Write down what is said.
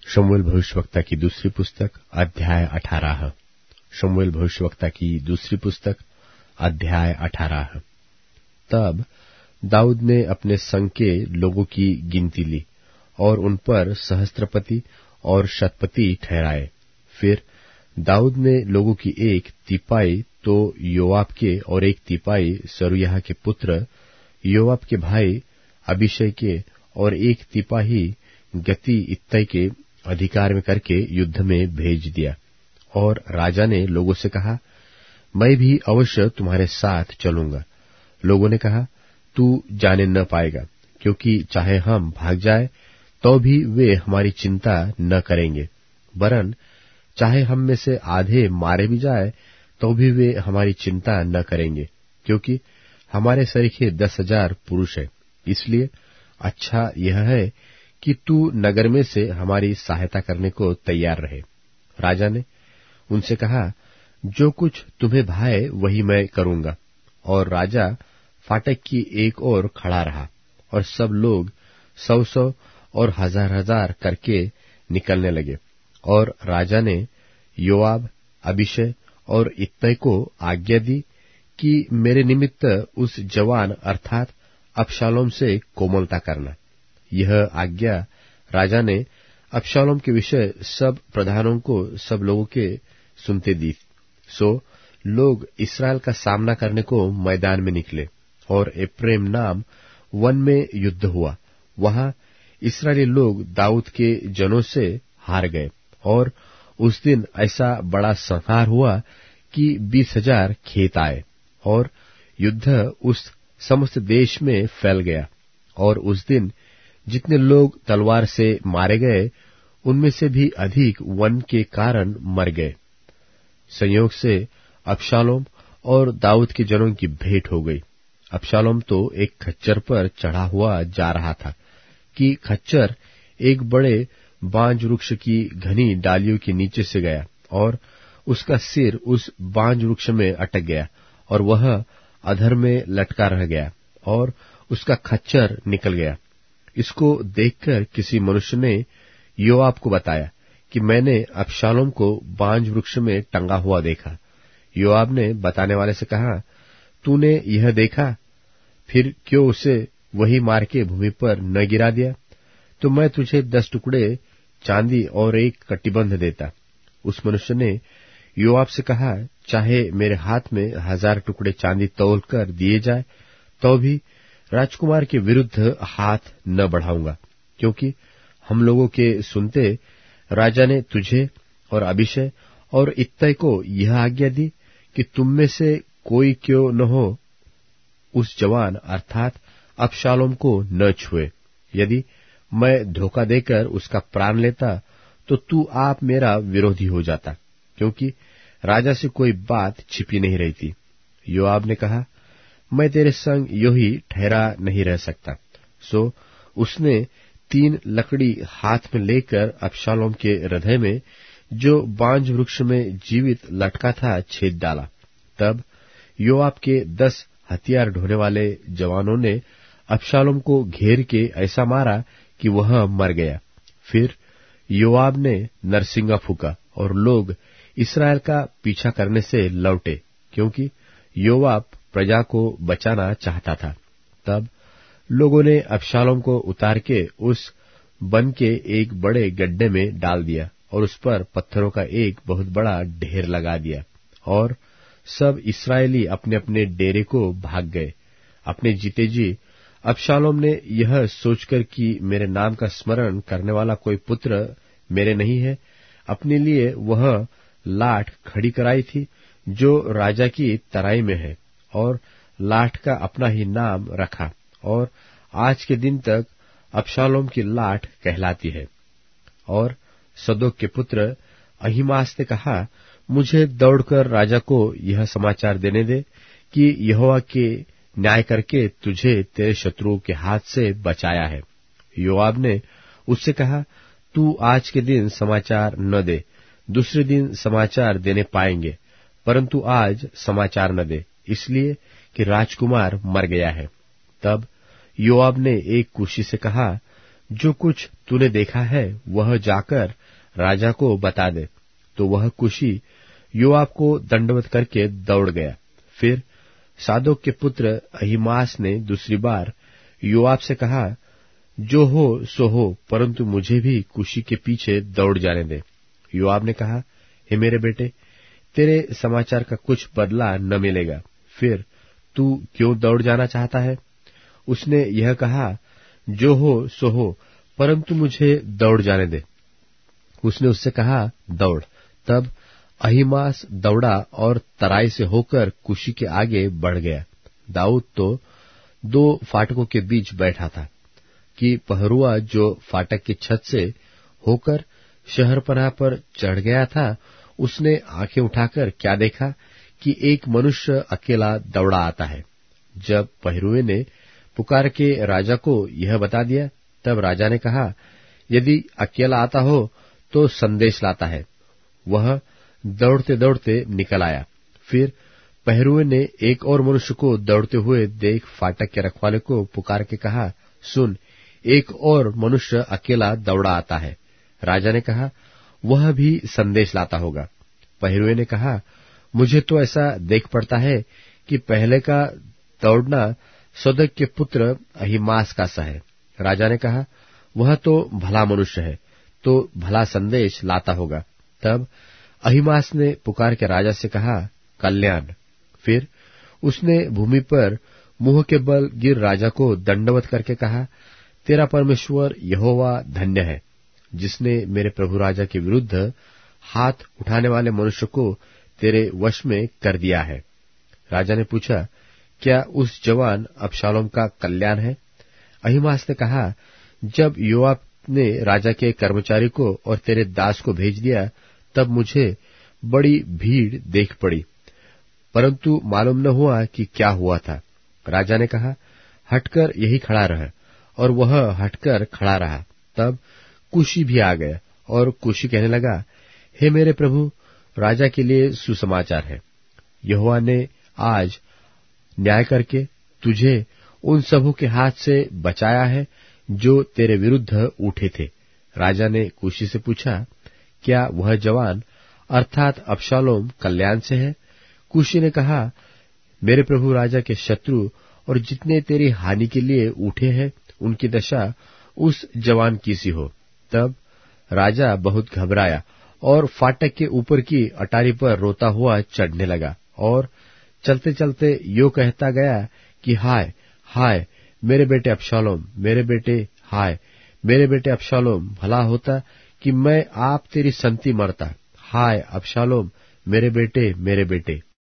शमूएल भविष्यवक्ता की दूसरी पुस्तक अध्याय 18। शमूएल भविष्यवक्ता की दूसरी पुस्तक अध्याय 18। तब दाऊद ने अपने संग के लोगों की गिनती ली और उन पर सहस्त्रपति और शतपति ठहराए। फिर दाऊद ने लोगों की एक तिपाई तो योआब के और एक तिपाई सरूयाह के पुत्र योआब के भाई अबीशै के और एक तिपाही गती इत्तै के अधिकार में करके युद्ध में भेज दिया। और राजा ने लोगों से कहा, मैं भी अवश्य तुम्हारे साथ चलूंगा। लोगों ने कहा, तू जाने न पाएगा, क्योंकि चाहे हम भाग जाए तो भी वे हमारी चिंता न करेंगे, वरन चाहे हम में से आधे मारे भी जाए तो भी वे हमारी चिंता न करेंगे, क्योंकि हमारे सरीखे 10,000 पुरुष हैं। इसलिए अच्छा यह है कि तू नगर में से हमारी सहायता करने को तैयार रहे। राजा ने उनसे कहा, जो कुछ तुम्हें भाए वही मैं करूंगा। और राजा फाटक की एक ओर खड़ा रहा, और सब लोग 100-100 और 1000-1000 करके निकलने लगे। और राजा ने योआब, अबीशै और इत्तै को आज्ञा दी कि मेरे निमित्त उस जवान अर्थात अबशालोम से कोमलता करना। यह आज्ञा राजा ने अबशालोम के विषय सब प्रधानों को सब लोगों के सुनते दी। सो लोग इस्राएल का सामना करने को मैदान में निकले, और एप्रेम नाम वन में युद्ध हुआ। वहां इस्राएली लोग दाऊद के जनों से हार गए, और उस दिन ऐसा बड़ा संहार हुआ कि 20,000 खेत आए, और युद्ध उस समस्त देश में फैल गया। और उस दिन जितने लोग तलवार से मारे गए, उनमें से भी अधिक वन के कारण मर गए। संयोग से अबशालोम और दाऊद के जनों की भेंट हो गई। अबशालोम तो एक खच्चर पर चढ़ा हुआ जा रहा था कि खच्चर एक बड़े बांज वृक्ष की घनी डालियों के नीचे से गया, और उसका सिर उस बांज वृक्ष में अटक गया, और वह अधर में लटका रह गया, और उसका खच्चर निकल गया। इसको देखकर किसी मनुष्य ने योआब को बताया कि मैंने अबशालोम को बांज वृक्ष में टंगा हुआ देखा। योआब ने बताने वाले से कहा, तूने यह देखा? फिर क्यों उसे वही मार के भूमि पर न गिरा दिया? तो मैं तुझे 10 टुकड़े चांदी और एक कटिबंध देता। उस मनुष्य ने योआब से कहा, चाहे मेरे हाथ में 1000 टुकड़े चांदी तौल कर दिए जाए तो भी राजकुमार के विरुद्ध हाथ न बढ़ाऊंगा, क्योंकि हम लोगों के सुनते राजा ने तुझे और अबीशै और इत्तै को यह आज्ञा दी कि तुम में से कोई क्यों न हो उस जवान अर्थात अबशालोम को न छुए। यदि मैं धोखा देकर उसका प्राण लेता तो तू आप मेरा विरोधी हो जाता, क्योंकि राजा से कोई बात छिपी नहीं रहती। योआब ने कहा, मैं तेरे संग यो ही ठहरा नहीं रह सकता। सो उसने 3 लकड़ी हाथ में लेकर अबशालोम के हृदय में जो बांज वृक्ष में जीवित लटका था छेद डाला। तब योआब के 10 हथियार ढोने वाले जवानों ने अबशालोम को घेर के ऐसा मारा कि वह मर गया। फिर योआब ने नरसिंगा फूका, और लोग इस्राएल का पीछा करने से लौटे, क्योंकि योआब प्रजा को बचाना चाहता था। तब लोगों ने अबशालोम को उतार के उस बन के एक बड़े गड्ढे में डाल दिया, और उस पर पत्थरों का एक बहुत बड़ा ढेर लगा दिया, और सब इस्राएली अपने अपने डेरे को भाग गए। अपने जीते जी अबशालोम ने यह सोचकर कि मेरे नाम का स्मरण करने वाला कोई पुत्र मेरे नहीं है, अपने लिए वह लाठ खड़ी कराई थी जो राजा की तराई में है, और लाठ का अपना ही नाम रखा, और आज के दिन तक अबशालोम की लाठ कहलाती है। और सदोक के पुत्र अहीमास ने कहा, मुझे दौड़कर राजा को यह समाचार देने दे कि यहोवा के न्याय करके तुझे तेरे शत्रुओं के हाथ से बचाया है। योआब ने उससे कहा, तू आज के दिन समाचार न दे, दूसरे दिन समाचार देने पाएंगे, परंतु आज समाचार न दे, इसलिए कि राजकुमार मर गया है। तब योआब ने एक कुशी से कहा, जो कुछ तूने देखा है वह जाकर राजा को बता दे। तो वह कुशी योआब को दंडवत करके दौड़ गया। फिर सादोक के पुत्र अहीमास ने दूसरी बार योआब से कहा, जो हो सो हो, परंतु मुझे भी कुशी के पीछे दौड़ जाने दे। योआब ने कहा, हे मेरे बेटे, तेरे समाचार का कुछ बदला न मिलेगा, फिर तू क्यों दौड़ जाना चाहता है? उसने यह कहा, जो हो सो हो, परंतु मुझे दौड़ जाने दे। उसने उससे कहा, दौड़। तब अहीमास दौड़ा और तराई से होकर कुशी के आगे बढ़ गया। दाऊद तो 2 फाटकों के बीच बैठा था कि पहरुआ जो फाटक की छत से होकर शहरपनाह पर चढ़ गया था, उसने आंखें उठाकर क्या देखा कि एक मनुष्य अकेला दौड़ा आता है। जब पहरुए ने पुकार के राजा को यह बता दिया, तब राजा ने कहा, यदि अकेला आता हो तो संदेश लाता है। वह दौड़ते दौड़ते निकल आया। फिर पहरुए ने एक और मनुष्य को दौड़ते हुए देख फाटक के रखवाले को पुकार के कहा, सुन, एक और मनुष्य अकेला दौड़ा आता है। राजा ने कहा, वह भी संदेश लाता होगा। पहरुए ने कहा, मुझे तो ऐसा देख पड़ता है कि पहले का दौड़ना सदक के पुत्र अहीमास का सा है। राजा ने कहा, वह तो भला मनुष्य है, तो भला संदेश लाता होगा। तब अहीमास ने पुकार के राजा से कहा, कल्याण। फिर उसने भूमि पर मुंह के बल गिर राजा को दंडवत करके कहा, तेरा परमेश्वर यहोवा धन्य है, जिसने मेरे प्रभु राजा के विरुद्ध हाथ उठाने वाले मनुष्य को तेरे वश में कर दिया है। राजा ने पूछा, क्या उस जवान अबशालोम का कल्याण है? अहीमास ने कहा, जब योआब ने राजा के कर्मचारी को और तेरे दास को भेज दिया, तब मुझे बड़ी भीड़ देख पड़ी, परंतु मालूम न हुआ कि क्या हुआ था। राजा ने कहा, हटकर यही खड़ा रह, और वह हटकर खड़ा रहा। तब कुशी भी आ गया, और कुशी कहने लगा, हे मेरे प्रभु राजा के लिए सुसमाचार है। यहोवा ने आज न्याय करके तुझे उन सबों के हाथ से बचाया है जो तेरे विरुद्ध उठे थे। राजा ने कुशी से पूछा, क्या वह जवान अर्थात अबशालोम कल्याण से है? कुशी ने कहा, मेरे प्रभु राजा के शत्रु और जितने तेरी हानि के लिए उठे हैं, उनकी दशा उस जवान की सी हो। तब राजा बहुत घबराया और फाटक के ऊपर की अटारी पर रोता हुआ चढ़ने लगा, और चलते चलते यो कहता गया कि हाय हाय मेरे बेटे अबशालोम, मेरे बेटे, हाय मेरे बेटे अबशालोम, भला होता कि मैं आप तेरी संति मरता। हाय अबशालोम, मेरे बेटे, मेरे बेटे।